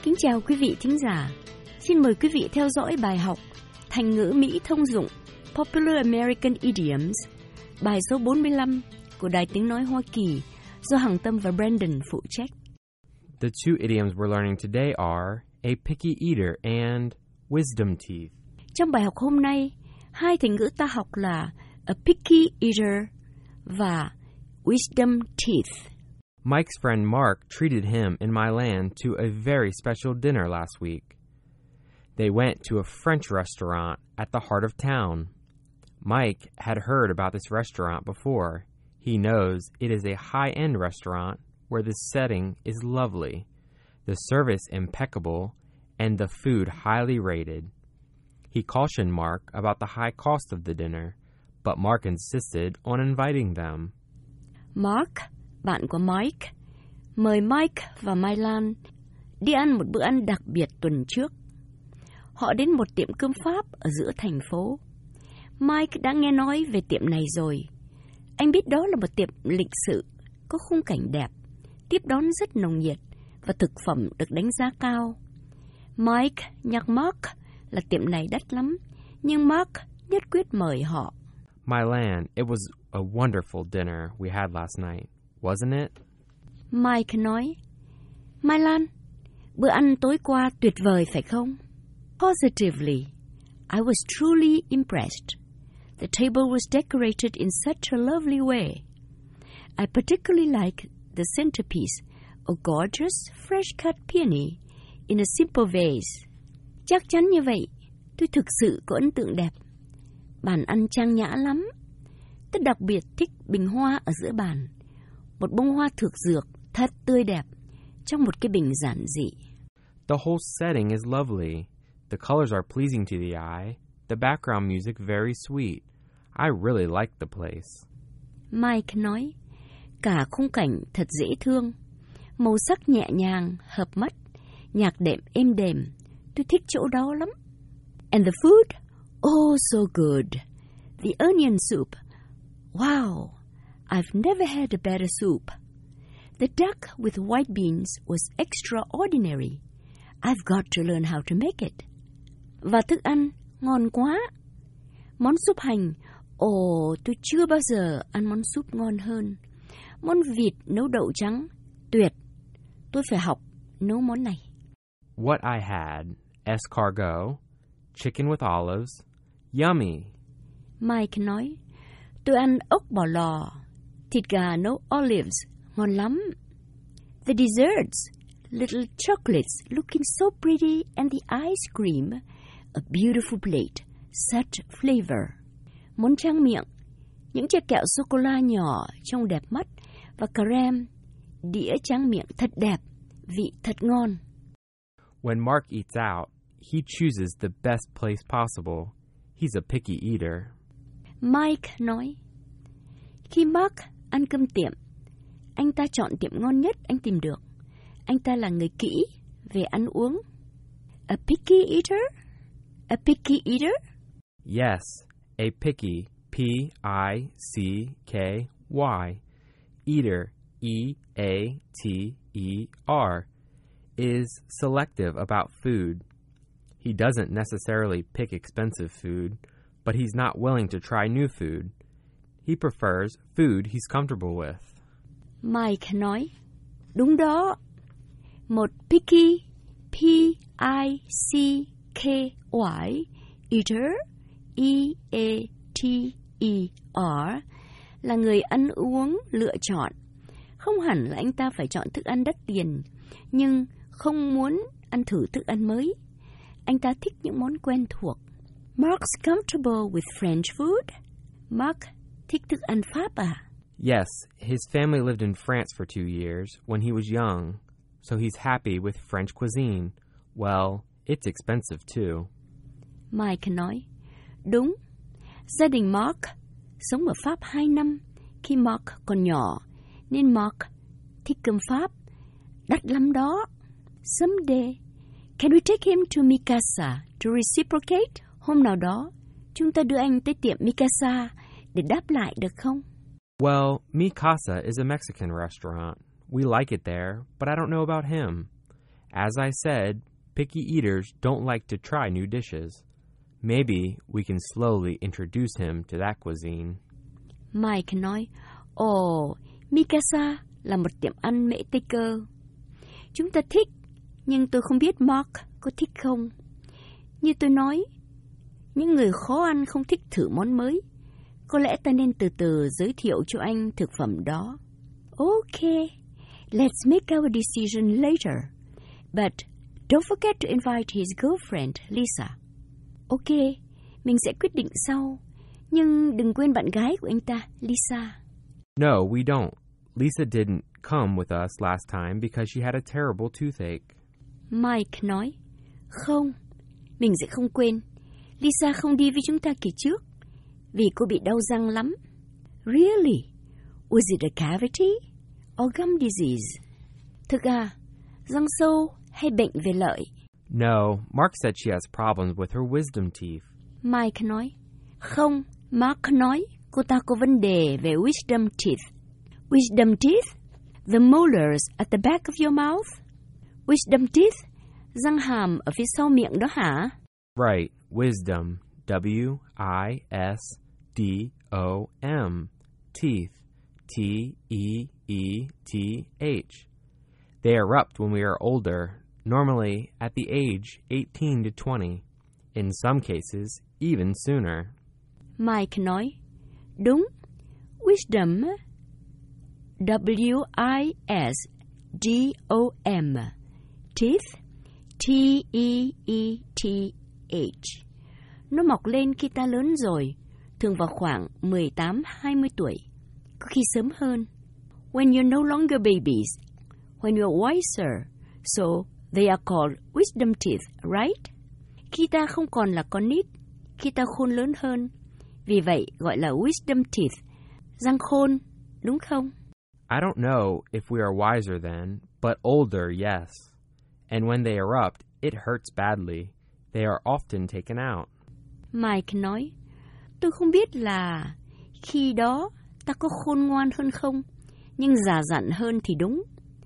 Kính chào quý vị thính giả. Xin mời quý vị theo dõi bài học Thành ngữ Mỹ thông dụng Popular American Idioms, bài số 45 của Đài Tiếng Nói Hoa Kỳ do Hằng Tâm và Brandon phụ trách. The two idioms we're learning today are a picky eater and wisdom teeth. Trong bài học hôm nay, hai thành ngữ ta học là a picky eater và wisdom teeth. Mike's friend Mark treated him and Mylan to a very special dinner last week. They went to a French restaurant at the heart of town. Mike had heard about this restaurant before. He knows it is a high-end restaurant where the setting is lovely, the service impeccable, and the food highly rated. He cautioned Mark about the high cost of the dinner, but Mark insisted on inviting them. Mark, bạn của Mike, mời Mike và Mylan đi ăn một bữa ăn đặc biệt tuần trước. Họ đến một tiệm cơm Pháp ở giữa thành phố. Mike đã nghe nói về tiệm này rồi. Anh biết đó là một tiệm lịch sự, có khung cảnh đẹp, tiếp đón rất nồng nhiệt và thực phẩm được đánh giá cao. Mike nhắc Mark là tiệm này đắt lắm, nhưng Mark nhất quyết mời họ. Mylan, it was a wonderful dinner we had last night, wasn't it? Mike nói, Mylan, bữa ăn tối qua tuyệt vời phải không? Positively, I was truly impressed. The table was decorated in such a lovely way. I particularly like the centerpiece, a gorgeous, fresh-cut peony in a simple vase. Chắc chắn như vậy, tôi thực sự có ấn tượng đẹp. Bàn ăn trang nhã lắm. Tôi đặc biệt thích bình hoa ở giữa bàn. Một bông hoa thược dược thật tươi đẹp trong một cái bình giản dị. The whole setting is lovely. The colors are pleasing to the eye. The background music very sweet. I really like the place. Mike nói, cả khung cảnh thật dễ thương. Màu sắc nhẹ nhàng, hợp mắt. Nhạc đệm êm đềm. Tôi thích chỗ đó lắm. And the food? Oh, so good. The onion soup. Wow, I've never had a better soup. The duck with white beans was extraordinary. I've got to learn how to make it. Và thức ăn ngon quá. Món súp hành, tôi chưa bao giờ ăn món súp ngon hơn. Món vịt nấu đậu trắng, tuyệt. Tôi phải học nấu món này. What I had, escargot, chicken with olives, yummy. Mike nói, tôi ăn ốc bò lò, thịt gà nấu olives, ngon lắm. The desserts, little chocolates looking so pretty, and the ice cream, a beautiful plate, such flavor. Món tráng miệng, những chiếc kẹo sô-cô-la nhỏ trông đẹp mắt, và creme, đĩa tráng miệng thật đẹp, vị thật ngon. When Mark eats out, he chooses the best place possible. He's a picky eater. Mike nói, khi Mark ăn cơm tiệm, anh ta chọn tiệm ngon nhất anh tìm được. Anh ta là người kỹ về ăn uống. A picky eater? A picky eater? Yes, a picky, P-I-C-K-Y, eater, E-A-T-E-R, is selective about food. He doesn't necessarily pick expensive food, but he's not willing to try new food. He prefers food he's comfortable with. Mike nói, đúng đó. Một picky, P-I-C-K-Y, eater, E-A-T-E-R, là người ăn uống lựa chọn. Không hẳn là anh ta phải chọn thức ăn đắt tiền, nhưng không muốn ăn thử thức ăn mới. Anh ta thích những món quen thuộc. Mark's comfortable with French food? Mark thích thức ăn Pháp à? Yes, his family lived in France for 2 years when he was young, so he's happy with French cuisine. Well, it's expensive too. Mike nói, đúng. Gia đình Mark sống ở Pháp 2 năm khi Mark còn nhỏ, nên Mark thích cơm Pháp. Đắt lắm đó. Someday, can we take him to Mikasa to reciprocate? Hôm nào đó, chúng ta đưa anh tới tiệm Mikasa để đáp lại được không? Well, Mi Casa is a Mexican restaurant. We like it there, but I don't know about him. As I said, picky eaters don't like to try new dishes. Maybe we can slowly introduce him to that cuisine. Mike nói, Mikasa là một tiệm ăn mễ Tây cơ. Chúng ta thích, nhưng tôi không biết Mark có thích không. Như tôi nói, những người khó ăn không thích thử món mới. Có lẽ ta nên từ từ giới thiệu cho anh thực phẩm đó. Okay, let's make our decision later. But don't forget to invite his girlfriend, Lisa. Okay, mình sẽ quyết định sau. Nhưng đừng quên bạn gái của anh ta, Lisa. No, we don't. Lisa didn't come with us last time because she had a terrible toothache. Mike nói, không, mình sẽ không quên. Lisa không đi với chúng ta kỳ trước, vì cô bị đau răng lắm. Really? Was it a cavity or gum disease? Thực à, răng sâu hay bệnh về lợi? No, Mark said she has problems with her wisdom teeth. Mike nói, không, Mark nói cô ta có vấn đề về wisdom teeth. Wisdom teeth? The molars at the back of your mouth? Wisdom teeth? Răng hàm ở phía sau miệng đó hả? Right, wisdom. W-I-S-D-O-M. Teeth. T-E-E-T-H. They erupt when we are older, normally at the age 18 to 20. In some cases, even sooner. Mike nói, đúng, wisdom, W-I-S-D-O-M, teeth, T-E-E-T-H. Nó mọc lên khi ta lớn rồi, thường vào khoảng 18-20 tuổi, có khi sớm hơn. When you're no longer babies, when you're wiser, so they are called wisdom teeth, right? Khi ta không còn là con nít, khi ta khôn lớn hơn, vì vậy gọi là wisdom teeth, răng khôn, đúng không? I don't know if we are wiser then, but older, yes. And when they erupt, it hurts badly. They are often taken out. Mike nói, tôi không biết là khi đó ta có khôn ngoan hơn không, nhưng già dặn hơn thì đúng.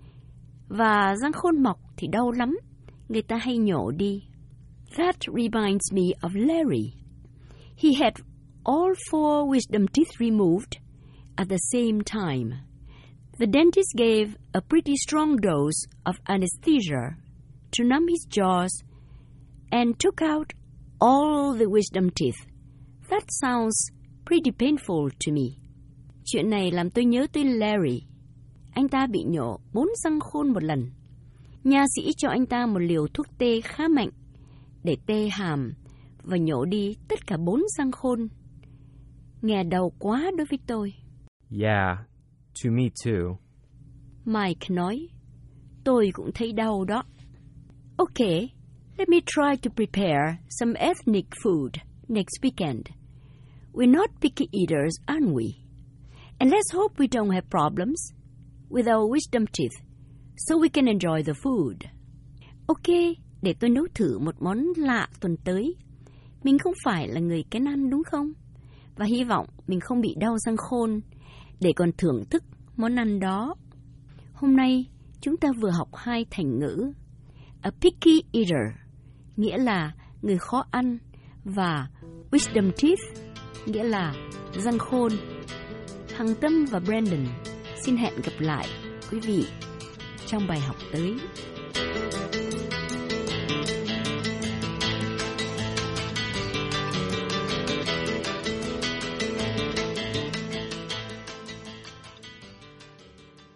Và răng khôn mọc thì đau lắm, người ta hay nhổ đi. That reminds me of Larry. He had all 4 wisdom teeth removed at the same time. The dentist gave a pretty strong dose of anesthesia to numb his jaws and took out all the wisdom teeth. That sounds pretty painful to me. Chuyện này làm tôi nhớ tới Larry. Anh ta bị nhổ 4 răng khôn một lần. Nha sĩ cho anh ta một liều thuốc tê khá mạnh để tê hàm và nhổ đi tất cả 4 răng khôn. Nghe đau quá đối với tôi. Yeah, to me too. Mike nói, tôi cũng thấy đau đó. Okay, let me try to prepare some ethnic food next weekend. We're not picky eaters, aren't we? And let's hope we don't have problems with our wisdom teeth, so we can enjoy the food. Okay, để tôi nấu thử một món lạ tuần tới. Mình không phải là người kén ăn đúng không? Và hy vọng mình không bị đau răng khôn để còn thưởng thức món ăn đó. Hôm nay chúng ta vừa học 2 thành ngữ. A picky eater nghĩa là người khó ăn và wisdom teeth nghĩa là răng khôn. Hằng Tâm và Brandon xin hẹn gặp lại quý vị trong bài học tới.